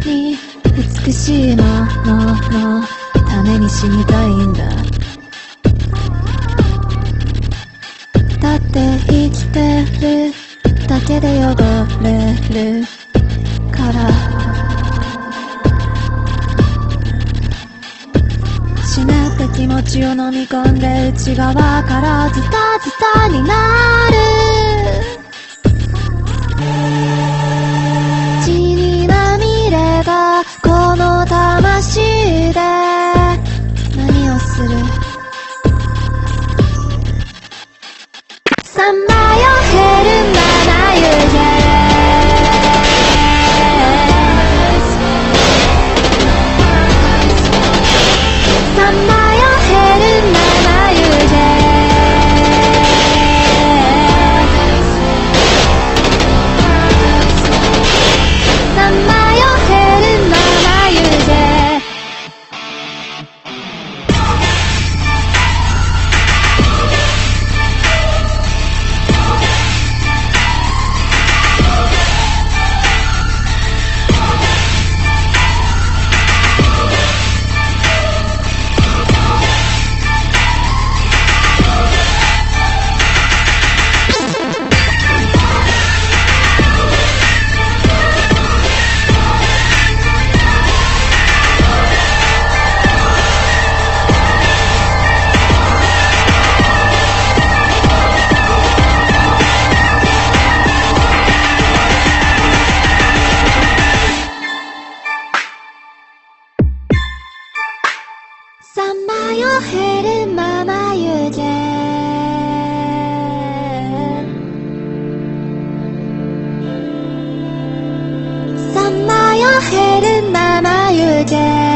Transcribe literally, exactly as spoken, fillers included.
に美しいもののために死にたいんだ。だって生きてるだけで汚れるから死ねって気持ちを飲み込んで内側からズタズタになる。血にまみれたこの魂で何をする。さまよへるまま湯気さまよへるまま湯気さまよへるまま湯気さまよへるまま湯気さまよへるまま湯気